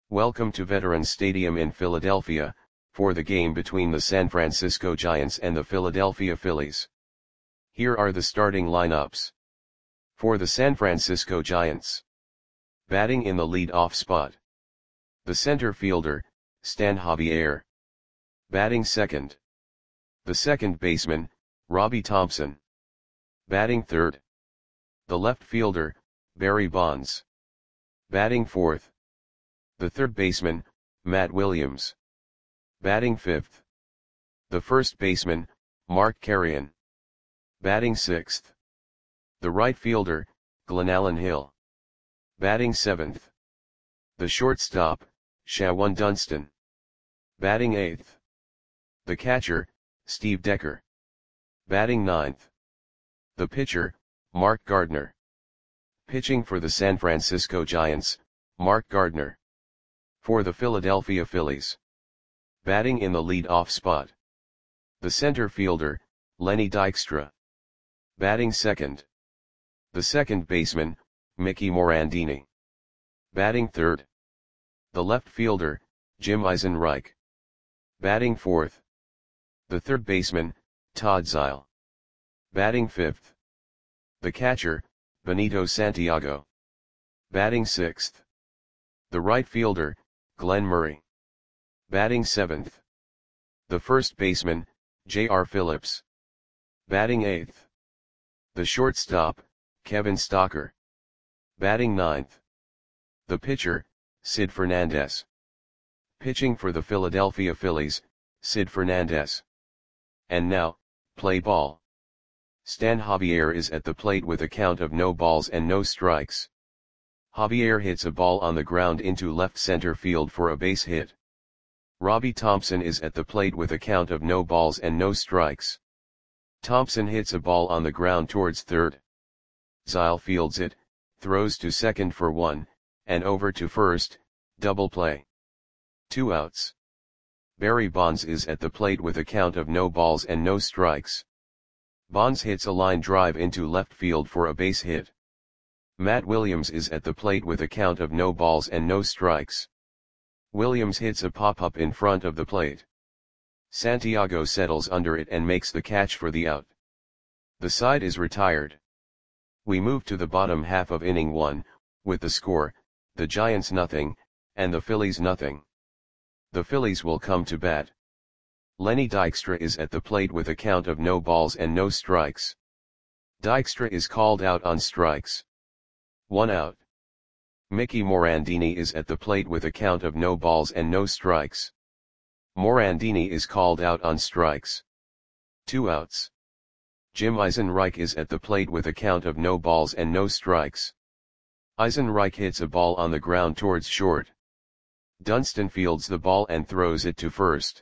Welcome to Veterans Stadium in Philadelphia, for the game between the San Francisco Giants and the Philadelphia Phillies. Here are the starting lineups. For the San Francisco Giants. Batting in the lead-off spot. The center fielder, Stan Javier. Batting second. The second baseman, Robbie Thompson. Batting third. The left fielder, Barry Bonds. Batting fourth. The third baseman, Matt Williams. Batting fifth. The first baseman, Mark Carreon. Batting sixth. The right fielder, Glenallen Hill. Batting seventh. The shortstop, Shawon Dunston. Batting eighth. The catcher, Steve Decker. Batting ninth. The pitcher, Mark Gardner. Pitching for the San Francisco Giants, Mark Gardner. For the Philadelphia Phillies. Batting in the lead-off spot. The center fielder, Lenny Dykstra. Batting second. The second baseman, Mickey Morandini. Batting third. The left fielder, Jim Eisenreich. Batting fourth. The third baseman, Todd Zeile. Batting fifth. The catcher, Benito Santiago. Batting sixth. The right fielder, Glenn Murray. Batting seventh. The first baseman, J.R. Phillips. Batting eighth. The shortstop, Kevin Stocker. Batting ninth. The pitcher, Sid Fernandez. Pitching for the Philadelphia Phillies, Sid Fernandez. And now, play ball. Stan Javier is at the plate with a count of no balls and no strikes. Javier hits a ball on the ground into left center field for a base hit. Robbie Thompson is at the plate with a count of no balls and no strikes. Thompson hits a ball on the ground towards third. Zeile fields it, throws to second for one, and over to first, double play. 2 outs. Barry Bonds is at the plate with a count of no balls and no strikes. Bonds hits a line drive into left field for a base hit. Matt Williams is at the plate with a count of no balls and no strikes. Williams hits a pop-up in front of the plate. Santiago settles under it and makes the catch for the out. The side is retired. We move to the bottom half of inning 1, with the score, the Giants nothing, and the Phillies nothing. The Phillies will come to bat. Lenny Dykstra is at the plate with a count of no balls and no strikes. Dykstra is called out on strikes. 1 out. Mickey Morandini is at the plate with a count of no balls and no strikes. Morandini is called out on strikes. 2 outs. Jim Eisenreich is at the plate with a count of no balls and no strikes. Eisenreich hits a ball on the ground towards short. Dunston fields the ball and throws it to first.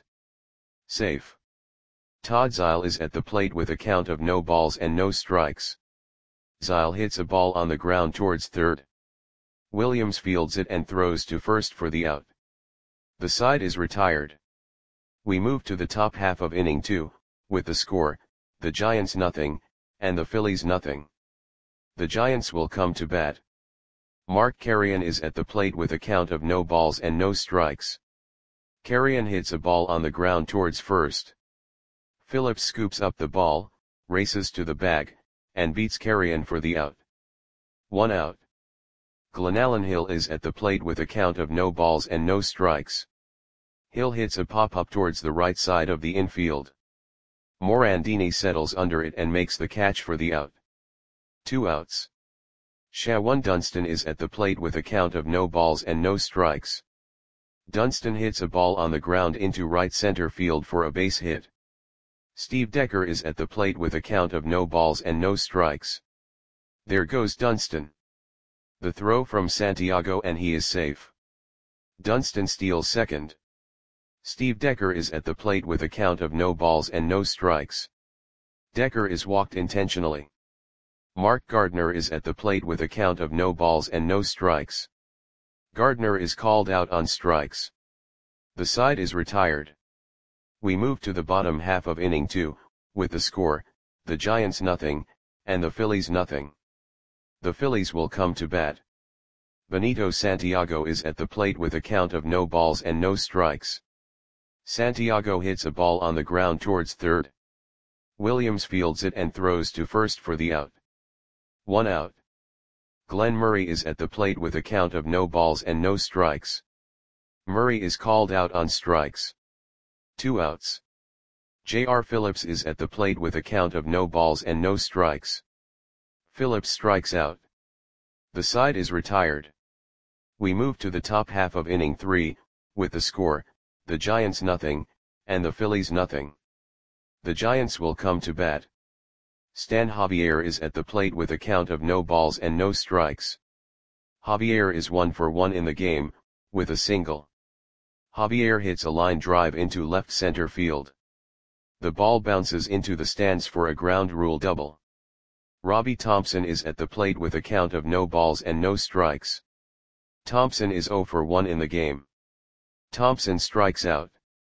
Safe. Todd Zeile is at the plate with a count of no balls and no strikes. Zeile hits a ball on the ground towards third. Williams fields it and throws to first for the out. The side is retired. We move to the top half of inning 2, with the score, the Giants nothing, and the Phillies nothing. The Giants will come to bat. Mark Carreon is at the plate with a count of no balls and no strikes. Carreon hits a ball on the ground towards first. Phillips scoops up the ball, races to the bag, and beats Carreon for the out. 1 out. Glenallen Hill is at the plate with a count of no balls and no strikes. Hill hits a pop-up towards the right side of the infield. Morandini settles under it and makes the catch for the out. 2 outs. Shawon Dunston is at the plate with a count of no balls and no strikes. Dunston hits a ball on the ground into right center field for a base hit. Steve Decker is at the plate with a count of no balls and no strikes. There goes Dunston. The throw from Santiago and he is safe. Dunston steals second. Steve Decker is at the plate with a count of no balls and no strikes. Decker is walked intentionally. Mark Gardner is at the plate with a count of no balls and no strikes. Gardner is called out on strikes. The side is retired. We move to the bottom half of inning 2, with the score, the Giants nothing, and the Phillies nothing. The Phillies will come to bat. Benito Santiago is at the plate with a count of no balls and no strikes. Santiago hits a ball on the ground towards third. Williams fields it and throws to first for the out. 1 out. Glenn Murray is at the plate with a count of no balls and no strikes. Murray is called out on strikes. 2 outs. J.R. Phillips is at the plate with a count of no balls and no strikes. Phillips strikes out. The side is retired. We move to the top half of inning 3, with the score, the Giants nothing, and the Phillies nothing. The Giants will come to bat. Stan Javier is at the plate with a count of no balls and no strikes. Javier is 1 for 1 in the game, with a single. Javier hits a line drive into left center field. The ball bounces into the stands for a ground rule double. Robbie Thompson is at the plate with a count of no balls and no strikes. Thompson is 0 for 1 in the game. Thompson strikes out.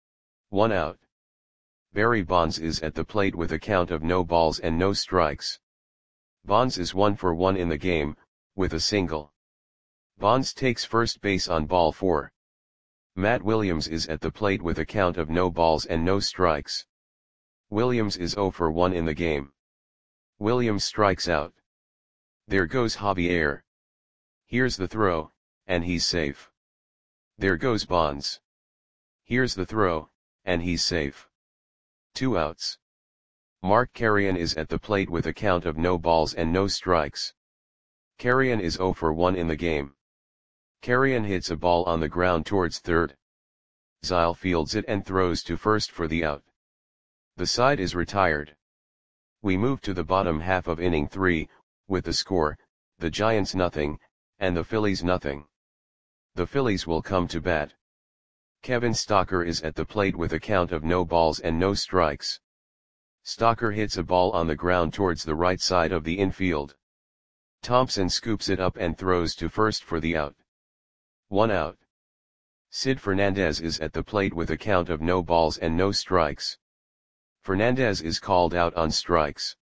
1 out. Barry Bonds is at the plate with a count of no balls and no strikes. Bonds is 1 for 1 in the game, with a single. Bonds takes first base on ball 4. Matt Williams is at the plate with a count of no balls and no strikes. Williams is 0 for 1 in the game. Williams strikes out. There goes Javier. Here's the throw, and he's safe. There goes Bonds. Here's the throw, and he's safe. 2 outs. Mark Carrion is at the plate with a count of no balls and no strikes. Carrion is 0 for 1 in the game. Carrion hits a ball on the ground towards third. Zile fields it and throws to first for the out. The side is retired. We move to the bottom half of inning 3, with the score, the Giants nothing, and the Phillies nothing. The Phillies will come to bat. Kevin Stocker is at the plate with a count of no balls and no strikes. Stocker hits a ball on the ground towards the right side of the infield. Thompson scoops it up and throws to first for the out. 1 out. Sid Fernandez is at the plate with a count of no balls and no strikes. Fernandez is called out on strikes.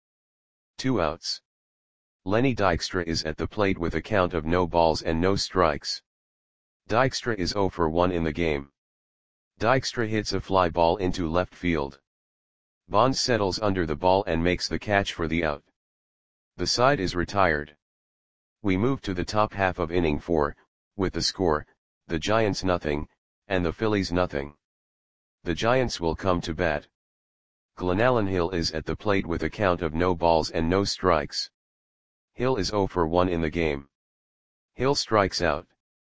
2 outs. Lenny Dykstra is at the plate with a count of no balls and no strikes. Dykstra is 0 for 1 in the game. Dykstra hits a fly ball into left field. Bonds settles under the ball and makes the catch for the out. The side is retired. We move to the top half of inning 4, with the score, the Giants nothing, and the Phillies nothing. The Giants will come to bat. Glenallen Hill is at the plate with a count of no balls and no strikes. Hill is 0 for 1 in the game. Hill strikes out.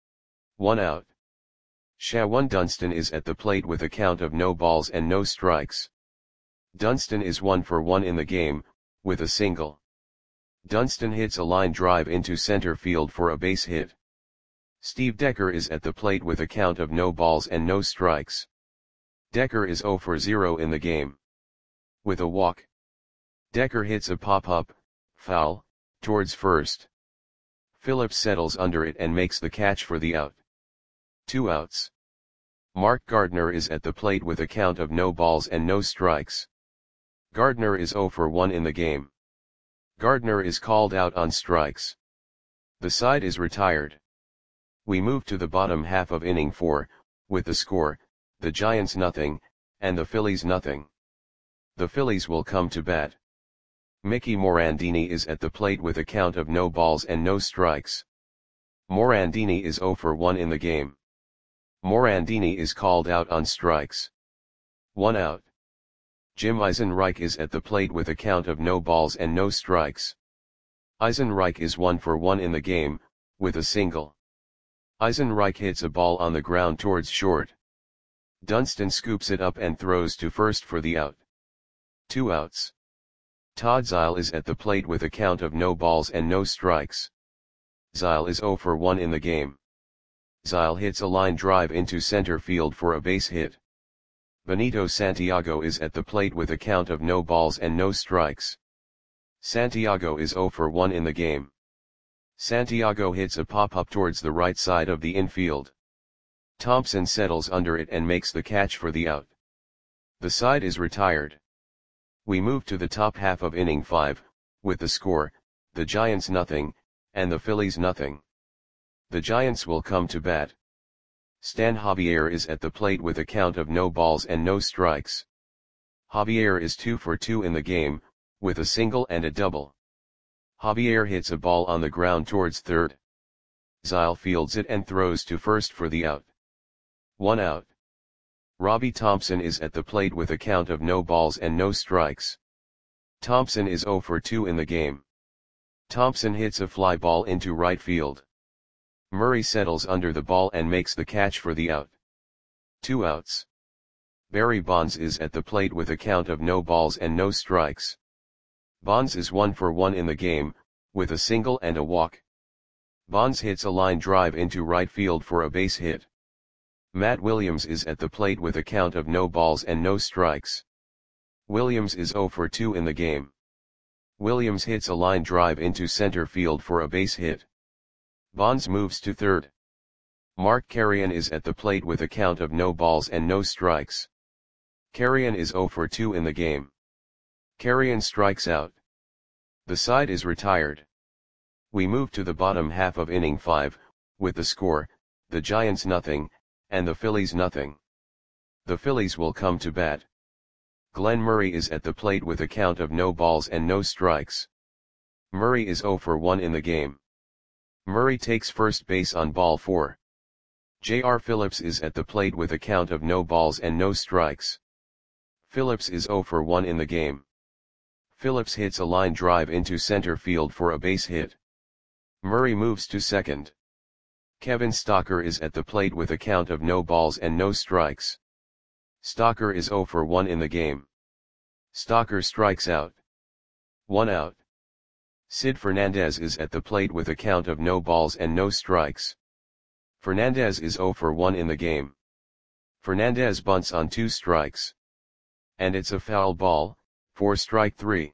1 out. Shawan Dunston is at the plate with a count of no balls and no strikes. Dunston is 1 for 1 in the game, with a single. Dunston hits a line drive into center field for a base hit. Steve Decker is at the plate with a count of no balls and no strikes. Decker is 0 for 0 in the game. With a walk. Decker hits a pop-up, foul, towards first. Phillips settles under it and makes the catch for the out. 2 outs. Mark Gardner is at the plate with a count of no balls and no strikes. Gardner is 0 for 1 in the game. Gardner is called out on strikes. The side is retired. We move to the bottom half of inning 4, with the score, the Giants nothing, and the Phillies nothing. The Phillies will come to bat. Mickey Morandini is at the plate with a count of no balls and no strikes. Morandini is 0 for 1 in the game. Morandini is called out on strikes. 1 out. Jim Eisenreich is at the plate with a count of no balls and no strikes. Eisenreich is 1 for 1 in the game, with a single. Eisenreich hits a ball on the ground towards short. Dunston scoops it up and throws to first for the out. 2 outs. Todd Zile is at the plate with a count of no balls and no strikes. Zile is 0 for 1 in the game. Zile hits a line drive into center field for a base hit. Benito Santiago is at the plate with a count of no balls and no strikes. Santiago is 0 for 1 in the game. Santiago hits a pop-up towards the right side of the infield. Thompson settles under it and makes the catch for the out. The side is retired. We move to the top half of inning 5, with the score, the Giants nothing, and the Phillies nothing. The Giants will come to bat. Stan Javier is at the plate with a count of no balls and no strikes. Javier is 2 for 2 in the game, with a single and a double. Javier hits a ball on the ground towards third. Zyle fields it and throws to first for the out. 1 out. Robbie Thompson is at the plate with a count of no balls and no strikes. Thompson is 0 for 2 in the game. Thompson hits a fly ball into right field. Murray settles under the ball and makes the catch for the out. 2 outs. Barry Bonds is at the plate with a count of no balls and no strikes. Bonds is 1 for 1 in the game, with a single and a walk. Bonds hits a line drive into right field for a base hit. Matt Williams is at the plate with a count of no balls and no strikes. Williams is 0 for 2 in the game. Williams hits a line drive into center field for a base hit. Bonds moves to third. Mark Carreon is at the plate with a count of no balls and no strikes. Carreon is 0 for 2 in the game. Carreon strikes out. The side is retired. We move to the bottom half of inning 5, with the score, the Giants nothing, and the Phillies nothing. The Phillies will come to bat. Glenn Murray is at the plate with a count of no balls and no strikes. Murray is 0 for 1 in the game. Murray takes first base on ball 4. J.R. Phillips is at the plate with a count of no balls and no strikes. Phillips is 0 for 1 in the game. Phillips hits a line drive into center field for a base hit. Murray moves to second. Kevin Stocker is at the plate with a count of no balls and no strikes. Stocker is 0 for 1 in the game. Stocker strikes out. 1 out. Sid Fernandez is at the plate with a count of no balls and no strikes. Fernandez is 0 for 1 in the game. Fernandez bunts on 2 strikes. And it's a foul ball, for strike 3.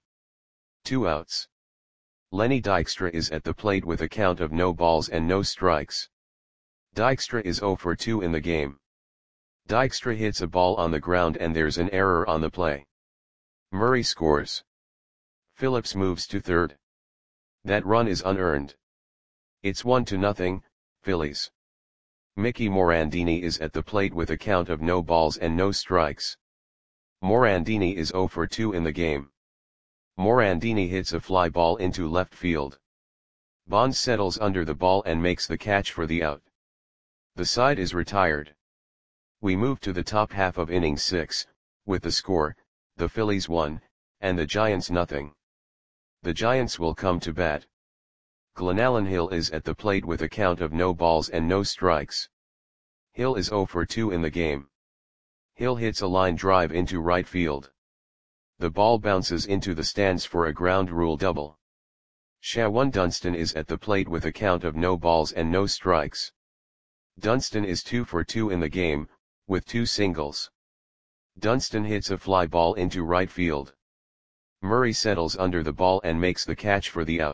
2 outs. Lenny Dykstra is at the plate with a count of no balls and no strikes. Dykstra is 0 for 2 in the game. Dykstra hits a ball on the ground and there's an error on the play. Murray scores. Phillips moves to third. That run is unearned. It's 1-0, Phillies. Mickey Morandini is at the plate with a count of no balls and no strikes. Morandini is 0 for 2 in the game. Morandini hits a fly ball into left field. Bonds settles under the ball and makes the catch for the out. The side is retired. We move to the top half of inning 6, with the score, the Phillies 1, and the Giants nothing. The Giants will come to bat. Glenallen Hill is at the plate with a count of no balls and no strikes. Hill is 0 for 2 in the game. Hill hits a line drive into right field. The ball bounces into the stands for a ground rule double. Shawan Dunston is at the plate with a count of no balls and no strikes. Dunston is 2 for 2 in the game, with 2 singles. Dunston hits a fly ball into right field. Murray settles under the ball and makes the catch for the out.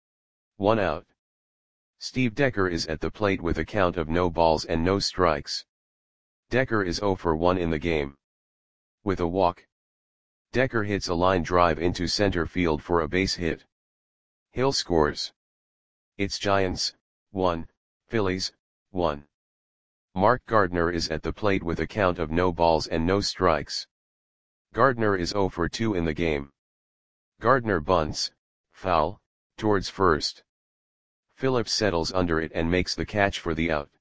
1 out. Steve Decker is at the plate with a count of no balls and no strikes. Decker is 0 for 1 in the game. With a walk. Decker hits a line drive into center field for a base hit. Hill scores. It's Giants, 1, Phillies, 1. Mark Gardner is at the plate with a count of no balls and no strikes. Gardner is 0 for 2 in the game. Gardner bunts, foul, towards first. Phillips settles under it and makes the catch for the out.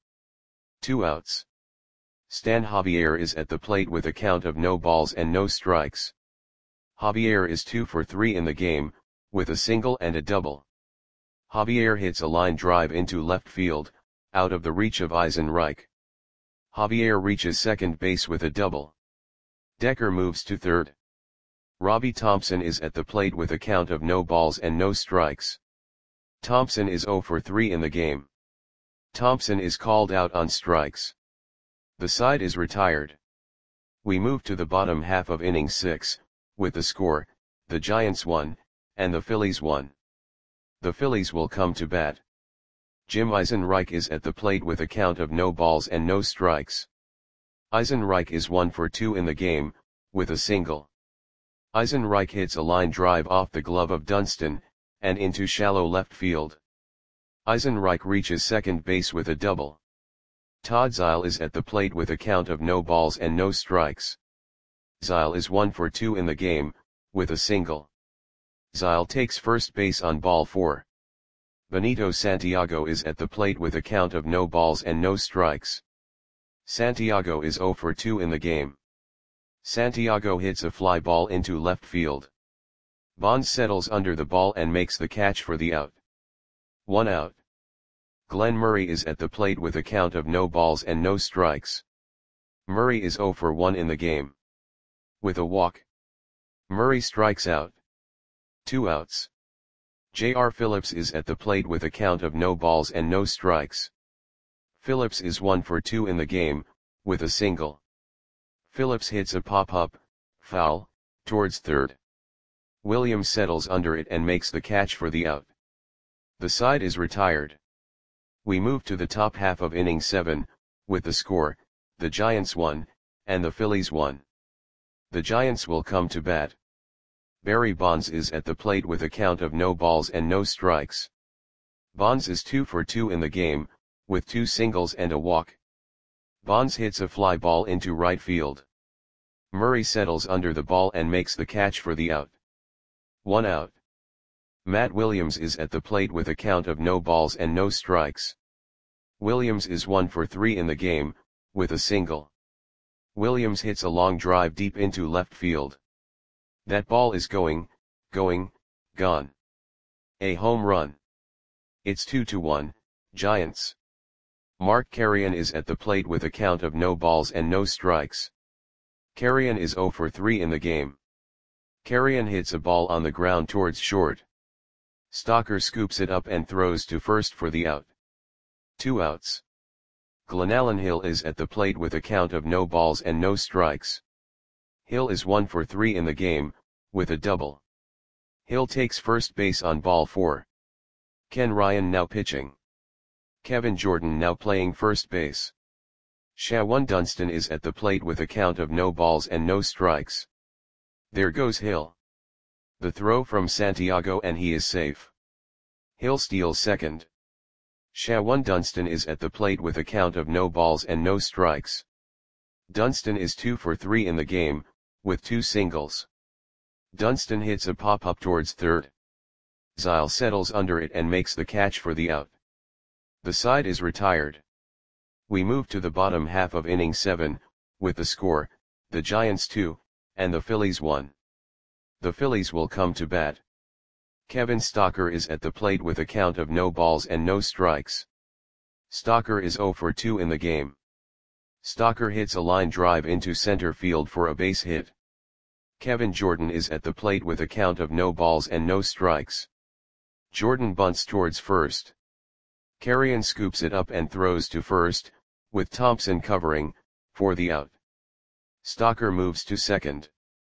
2 outs. Stan Javier is at the plate with a count of no balls and no strikes. Javier is 2 for 3 in the game, with a single and a double. Javier hits a line drive into left field, out of the reach of Eisenreich. Javier reaches second base with a double. Decker moves to third. Robbie Thompson is at the plate with a count of no balls and no strikes. Thompson is 0 for 3 in the game. Thompson is called out on strikes. The side is retired. We move to the bottom half of inning 6, with the score, the Giants 1, and the Phillies 1. The Phillies will come to bat. Jim Eisenreich is at the plate with a count of no balls and no strikes. Eisenreich is 1 for 2 in the game, with a single. Eisenreich hits a line drive off the glove of Dunston, and into shallow left field. Eisenreich reaches second base with a double. Todd Zeile is at the plate with a count of no balls and no strikes. Zeile is 1 for 2 in the game, with a single. Zeile takes first base on ball 4. Benito Santiago is at the plate with a count of no balls and no strikes. Santiago is 0 for 2 in the game. Santiago hits a fly ball into left field. Bonds settles under the ball and makes the catch for the out. 1 out. Glenn Murray is at the plate with a count of no balls and no strikes. Murray is 0 for 1 in the game. With a walk, Murray strikes out. 2 outs. J.R. Phillips is at the plate with a count of no balls and no strikes. Phillips is 1 for 2 in the game, with a single. Phillips hits a pop-up, foul, towards third. Williams settles under it and makes the catch for the out. The side is retired. We move to the top half of inning 7, with the score, the Giants 1, and the Phillies 1. The Giants will come to bat. Barry Bonds is at the plate with a count of no balls and no strikes. Bonds is 2 for 2 in the game, with 2 singles and a walk. Bonds hits a fly ball into right field. Murray settles under the ball and makes the catch for the out. 1 out. Matt Williams is at the plate with a count of no balls and no strikes. Williams is 1 for 3 in the game, with a single. Williams hits a long drive deep into left field. That ball is gone. A home run. It's 2-1, Giants. Mark Carreon is at the plate with a count of no balls and no strikes. Carreon is 0 for 3 in the game. Carreon hits a ball on the ground towards short. Stocker scoops it up and throws to first for the out. 2 outs. Glenallen Hill is at the plate with a count of no balls and no strikes. Hill is 1 for 3 in the game, with a double. Hill takes first base on ball 4. Ken Ryan now pitching. Kevin Jordan now playing first base. Shawan Dunston is at the plate with a count of no balls and no strikes. There goes Hill. The throw from Santiago and he is safe. Hill steals second. Shawan Dunston is at the plate with a count of no balls and no strikes. Dunston is 2 for 3 in the game, with 2 singles. Dunston hits a pop-up towards third. Zeile settles under it and makes the catch for the out. The side is retired. We move to the bottom half of inning 7, with the score, the Giants 2, and the Phillies 1. The Phillies will come to bat. Kevin Stocker is at the plate with a count of no balls and no strikes. Stocker is 0 for 2 in the game. Stocker hits a line drive into center field for a base hit. Kevin Jordan is at the plate with a count of no balls and no strikes. Jordan bunts towards first. Carreon scoops it up and throws to first, with Thompson covering, for the out. Stocker moves to second.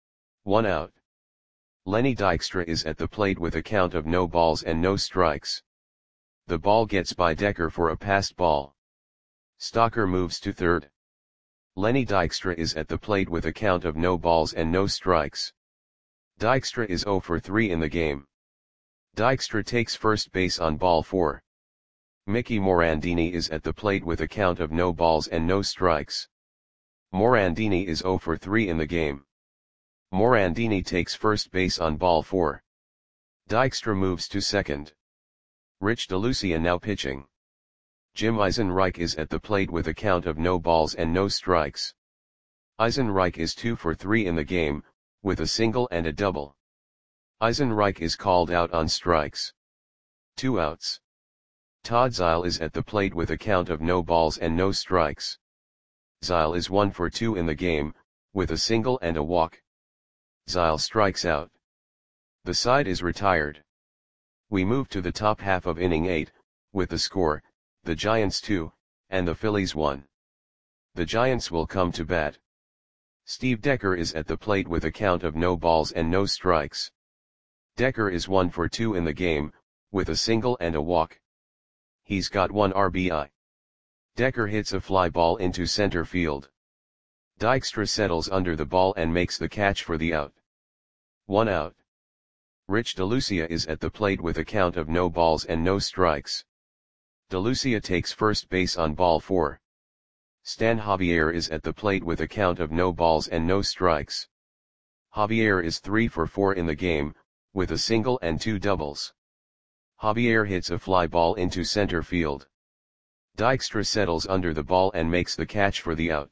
1 out. Lenny Dykstra is at the plate with a count of no balls and no strikes. The ball gets by Decker for a passed ball. Stocker moves to third. Lenny Dykstra is at the plate with a count of no balls and no strikes. Dykstra is 0 for 3 in the game. Dykstra takes first base on ball 4. Mickey Morandini is at the plate with a count of no balls and no strikes. Morandini is 0 for 3 in the game. Morandini takes first base on ball 4. Dykstra moves to second. Rich DeLucia now pitching. Jim Eisenreich is at the plate with a count of no balls and no strikes. Eisenreich is 2 for 3 in the game, with a single and a double. Eisenreich is called out on strikes. 2 outs. Todd Zeile is at the plate with a count of no balls and no strikes. Zeile is 1 for 2 in the game, with a single and a walk. Zeile strikes out. The side is retired. We move to the top half of inning 8, with the score, the Giants 2, and the Phillies 1. The Giants will come to bat. Steve Decker is at the plate with a count of no balls and no strikes. Decker is 1 for 2 in the game, with a single and a walk. He's got 1 RBI. Decker hits a fly ball into center field. Dykstra settles under the ball and makes the catch for the out. 1 out. Rich DeLucia is at the plate with a count of no balls and no strikes. DeLucia takes first base on ball 4. Stan Javier is at the plate with a count of no balls and no strikes. Javier is 3 for 4 in the game, with a single and 2 doubles. Javier hits a fly ball into center field. Dykstra settles under the ball and makes the catch for the out.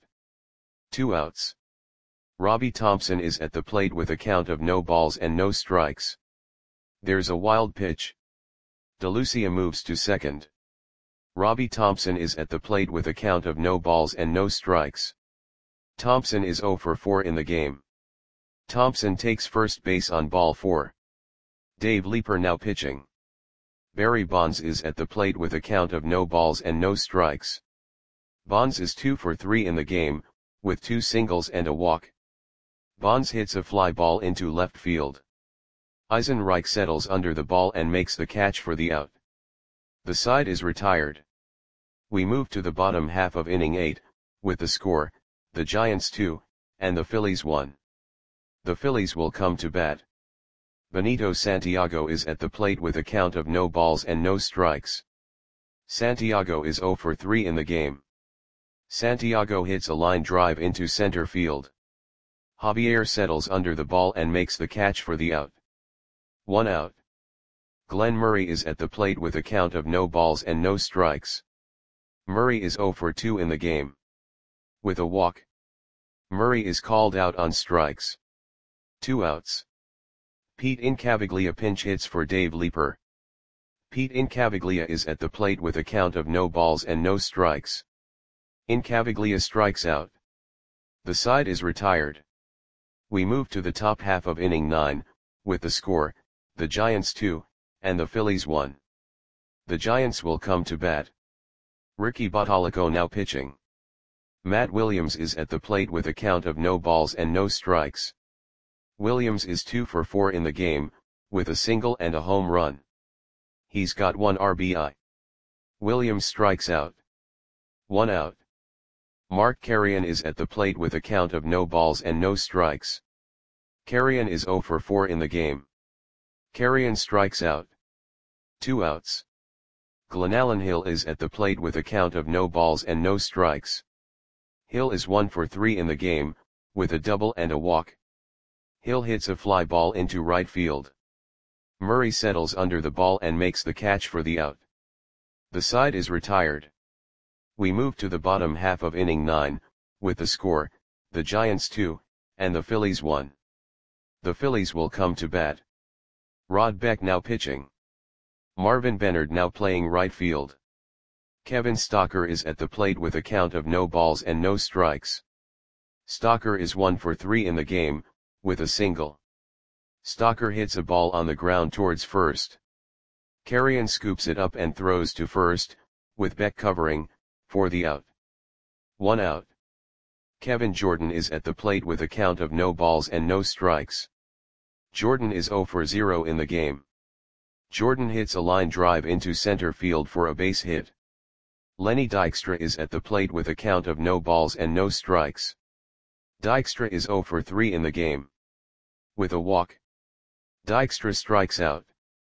2 outs. Robbie Thompson is at the plate with a count of no balls and no strikes. There's a wild pitch. DeLucia moves to second. Robbie Thompson is at the plate with a count of no balls and no strikes. Thompson is 0 for 4 in the game. Thompson takes first base on ball 4. Dave Leeper now pitching. Barry Bonds is at the plate with a count of no balls and no strikes. Bonds is 2 for 3 in the game, with 2 singles and a walk. Bonds hits a fly ball into left field. Eisenreich settles under the ball and makes the catch for the out. The side is retired. We move to the bottom half of inning 8, with the score, the Giants 2, and the Phillies 1. The Phillies will come to bat. Benito Santiago is at the plate with a count of no balls and no strikes. Santiago is 0 for 3 in the game. Santiago hits a line drive into center field. Javier settles under the ball and makes the catch for the out. 1 out. Glenn Murray is at the plate with a count of no balls and no strikes. Murray is 0 for 2 in the game. With a walk. Murray is called out on strikes. 2 outs. Pete Incaviglia pinch hits for Dave Leeper. Pete Incaviglia is at the plate with a count of no balls and no strikes. Incaviglia strikes out. The side is retired. We move to the top half of inning 9, with the score, the Giants 2, and the Phillies 1. The Giants will come to bat. Ricky Bottalico now pitching. Matt Williams is at the plate with a count of no balls and no strikes. Williams is 2 for 4 in the game, with a single and a home run. He's got 1 RBI. Williams strikes out. 1 out. Mark Carrion is at the plate with a count of no balls and no strikes. Carrion is 0 for 4 in the game. Carrion strikes out. 2 outs. Glenallen Hill is at the plate with a count of no balls and no strikes. Hill is 1 for 3 in the game, with a double and a walk. Hill hits a fly ball into right field. Murray settles under the ball and makes the catch for the out. The side is retired. We move to the bottom half of inning 9, with the score, the Giants 2, and the Phillies 1. The Phillies will come to bat. Rod Beck now pitching. Marvin Bennard now playing right field. Kevin Stocker is at the plate with a count of no balls and no strikes. Stocker is 1 for 3 in the game, with a single. Stocker hits a ball on the ground towards first. Carrion scoops it up and throws to first, with Beck covering, for the out. 1 out. Kevin Jordan is at the plate with a count of no balls and no strikes. Jordan is 0 for 0 in the game. Jordan hits a line drive into center field for a base hit. Lenny Dykstra is at the plate with a count of no balls and no strikes. Dykstra is 0 for 3 in the game. With a walk. Dykstra strikes out.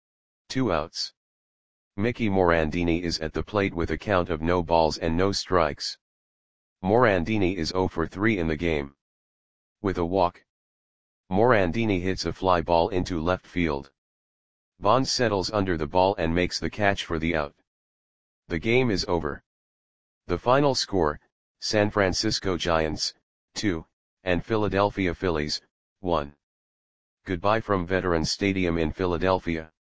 2 outs. Mickey Morandini is at the plate with a count of no balls and no strikes. Morandini is 0 for 3 in the game. With a walk. Morandini hits a fly ball into left field. Bonds settles under the ball and makes the catch for the out. The game is over. The final score, San Francisco Giants, 2, and Philadelphia Phillies, 1. Goodbye from Veterans Stadium in Philadelphia.